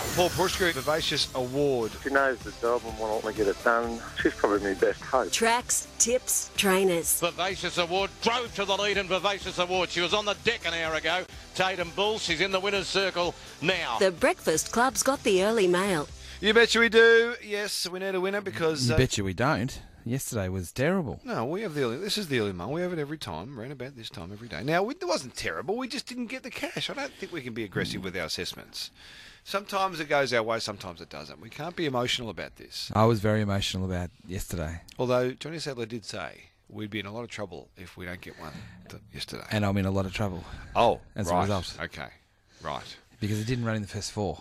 Paul Pushkar, Vivacious Award. She knows the job and will want to get it done. She's probably my best hope. Tracks, tips, trainers. Vivacious Award drove to the lead in Vivacious Award. She was on the deck an hour ago. Tatum Bull, she's in the winner's circle now. The Breakfast Club's got the early mail. You betcha we do. Yes, we need a winner because... You betcha we don't. Yesterday was terrible. No, we have the early... This is the early mail. We have it every time, around about this time every day. Now, it wasn't terrible. We just didn't get the cash. I don't think we can be aggressive with our assessments. Sometimes it goes our way, sometimes it doesn't. We can't be emotional about this. I was very emotional about yesterday. Although Johnny Sadler did say we'd be in a lot of trouble if we don't get one yesterday. And I'm in a lot of trouble. Oh, as right. a result. Okay, right. Because it didn't run in the first four.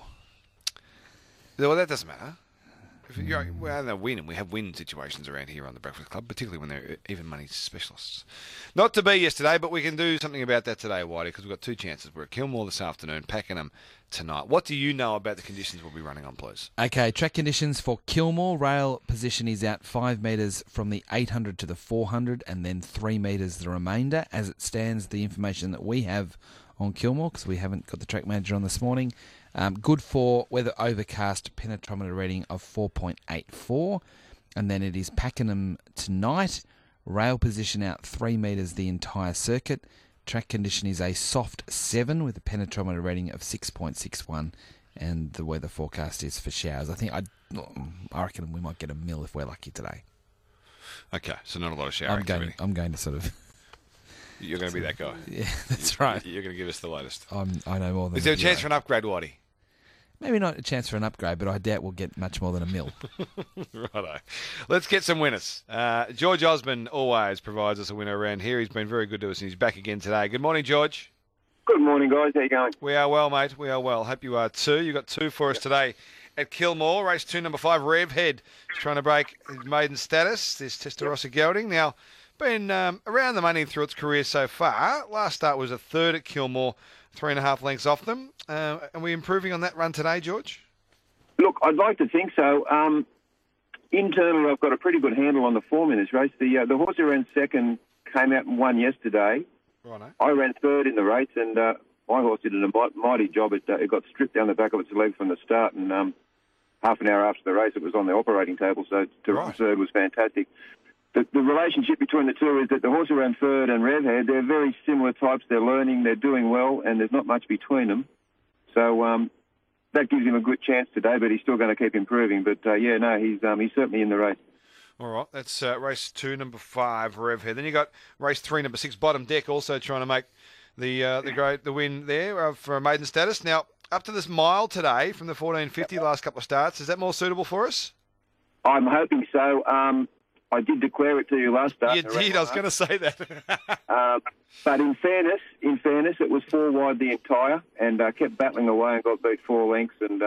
Well, that doesn't matter. If you're, well, they win, and we have win situations around here on the Breakfast Club, particularly when they're even money specialists. Not to be yesterday, but we can do something about that today, Whitey, because we've got two chances. We're at Kilmore this afternoon, Pakenham tonight. What do you know about the conditions we'll be running on, please? Okay, track conditions for Kilmore. Rail position is out 5 metres from the 800 to the 400, and then 3 metres the remainder. As it stands, the information that we have on Kilmore, because we haven't got the track manager on this morning. Good for weather overcast, penetrometer reading of 4.84. And then it is Pakenham tonight. Rail position out 3 metres the entire circuit. Track condition is a soft 7 with a penetrometer rating of 6.61. And the weather forecast is for showers. I reckon we might get a mil if we're lucky today. Okay, so not a lot of shower activity. I'm going to sort of... You're going to be that guy. Yeah, that's right. You're going to give us the latest. I know more than... Is there a chance for an upgrade, Whitey? Maybe not a chance for an upgrade, but I doubt we'll get much more than a mil. Righto. Let's get some winners. George Osmond always provides us a winner around here. He's been very good to us, and he's back again today. Good morning, George. Good morning, guys. How you going? We are well, mate. We are well. Hope you are too. You got 2 for us today at Kilmore. Race 2, number 5, Rev Head. He's trying to break his maiden status. This Testarossa gelding. Now, been around the money through its career so far. Last start was a 3rd at Kilmore, 3.5 lengths off them. Are we improving on that run today, George? Look, I'd like to think so. Internally, I've got a pretty good handle on the form in this race. The horse who ran second came out and won yesterday. Righto. I ran 3rd in the race, and my horse did a mighty job. It got stripped down the back of its leg from the start, and half an hour after the race, it was on the operating table, so to run 3rd was fantastic. The relationship between the two is that the horse who ran 3rd and Revhead, they're very similar types. They're learning, they're doing well, and there's not much between them. So that gives him a good chance today, but he's still going to keep improving. But, he's certainly in the race. All right, that's race 2, number 5, Revhead. Then you got race 3, number 6, Bottom Deck, also trying to make the win there for a maiden status. Now, up to this mile today from the 1450 last couple of starts, is that more suitable for us? I'm hoping so. I did declare it to you last start. You did. I was going to say that. But in fairness, it was 4 wide the entire, and kept battling away and got beat 4 lengths. And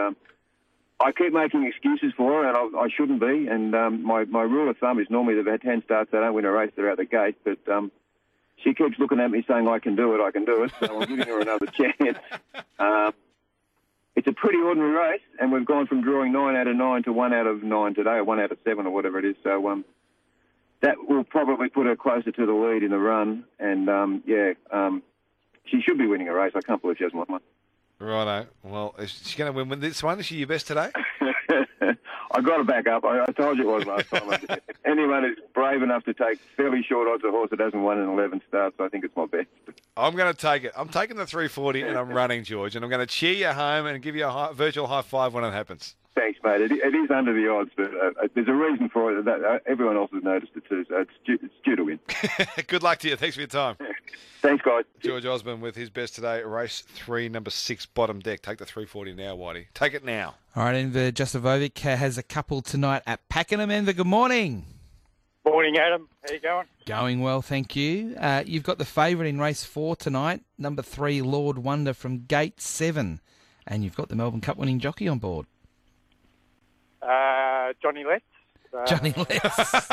I keep making excuses for her, and I shouldn't be. And my rule of thumb is normally they've had 10 starts, they don't win a race, they're out the gate. But she keeps looking at me saying, I can do it. So I'm giving her another chance. It's a pretty ordinary race, and we've gone from drawing 9 out of 9 to 1 out of 9 today, or 1 out of 7 or whatever it is. So that will probably put her closer to the lead in the run. And, she should be winning a race. I can't believe she hasn't won one. Righto. Well, is she going to win this one? Is she your best today? I got to back up. I told you it was last time. Anyone who's brave enough to take fairly short odds a horse that hasn't won in 11 starts, I think it's my best. I'm going to take it. I'm taking the 340 and I'm running, George, and I'm going to cheer you home and give you a virtual high five when it happens. Thanks, mate. It is under the odds, but there's a reason for it. That everyone else has noticed it too, so it's due to win. Good luck to you. Thanks for your time. Thanks, guys. George Osmond with his best today, race 3, number 6, Bottom Deck. Take the 340 now, Whitey. Take it now. All right, Enver Justovovic has a couple tonight at Pakenham. Enver, good morning. Morning, Adam. How you going? Going well, thank you. You've got the favourite in race 4 tonight, number 3, Lord Wonder from Gate 7. And you've got the Melbourne Cup winning jockey on board. Johnny Letts. Johnny Letts.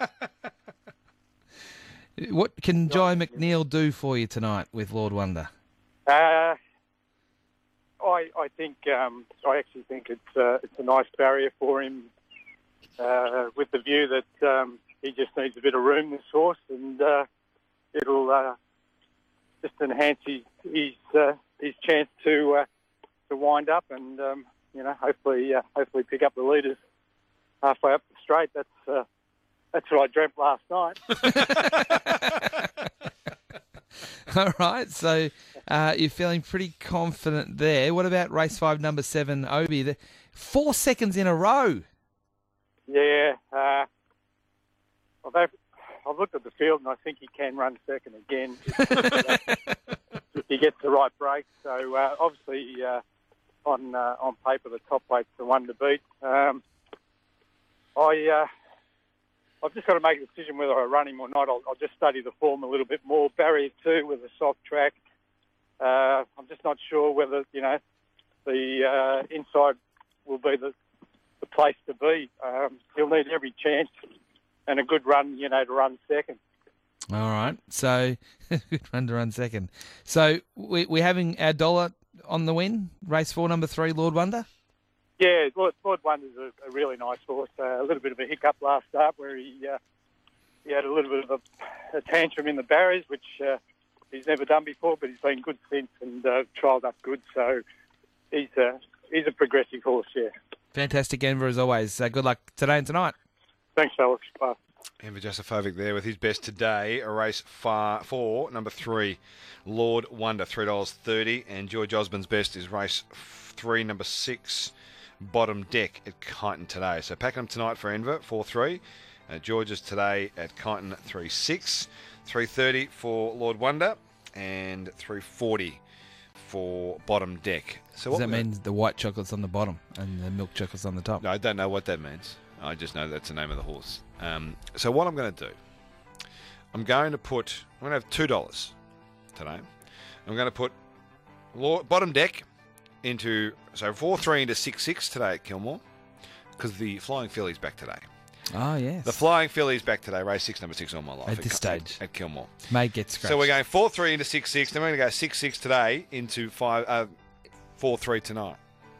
What can Jai McNeil do for you tonight with Lord Wonder? I think I actually think it's a nice barrier for him, with the view that he just needs a bit of room, this horse, and it'll just enhance his chance to wind up and hopefully pick up the leaders halfway up the straight. That's what I dreamt last night. All right, so you're feeling pretty confident there. What about race 5, number 7, Obi? 4 seconds in a row. Yeah, I've looked at the field and I think he can run second again if he gets the right break. So obviously on paper the top weight's the one to beat. I've just got to make a decision whether I run him or not. I'll just study the form a little bit more. Barrier 2 with a soft track. I'm just not sure whether the inside will be the place to be. He'll need every chance and a good run, to run second. All right, so good run to run second. So we're having our dollar on the win. Race 4, number 3, Lord Wonder. Yeah, Lord Wonder's a really nice horse. A little bit of a hiccup last start where he had a little bit of a tantrum in the barriers, which he's never done before, but he's been good since and trialled up good. So he's a progressive horse, yeah. Fantastic, Enver, as always. Good luck today and tonight. Thanks, fellas. Bye. Enver Jasofovic there with his best today, a race 4, number 3, Lord Wonder, $3.30, and George Osborne's best is race 3, number 6, Bottom Deck at Kyneton today. So Pakenham tonight for Enver, 4-3. George's today at Kyneton, 3-6. 3.30 for Lord Wonder and 3.40 for Bottom Deck. So does that mean the white chocolate's on the bottom and the milk chocolate's on the top? No, I don't know what that means. I just know that's the name of the horse. So what I'm going to do, I'm going to have $2 today. I'm going to put Bottom Deck into 4-3 into 6-6 today at Kilmore because the Flying Filly's back today. Oh, yes. The Flying Filly's back today, race 6, number 6 all my life. At this stage. At Kilmore. May get scratched. So we're going 4-3 into 6-6, then we're going to go 6-6 today into 4-3 tonight.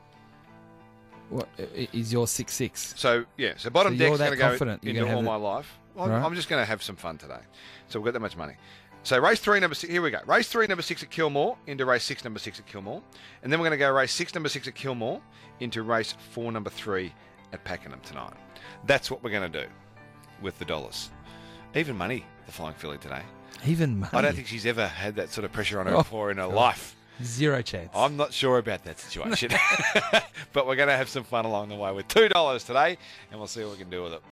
What is your 6-6? So, yeah. So Bottom Deck's going to go into all my life. Well, right. I'm just going to have some fun today. So we've got that much money. So race 3, number 6, here we go. Race 3, number 6 at Kilmore into race 6, number 6 at Kilmore. And then we're going to go race 6, number 6 at Kilmore into race 4, number 3 at Pakenham tonight. That's what we're going to do with the dollars. Even money, the Flying Filly today. Even money? I don't think she's ever had that sort of pressure on her before in her life. Zero chance. I'm not sure about that situation. But we're going to have some fun along the way with $2 today, and we'll see what we can do with it.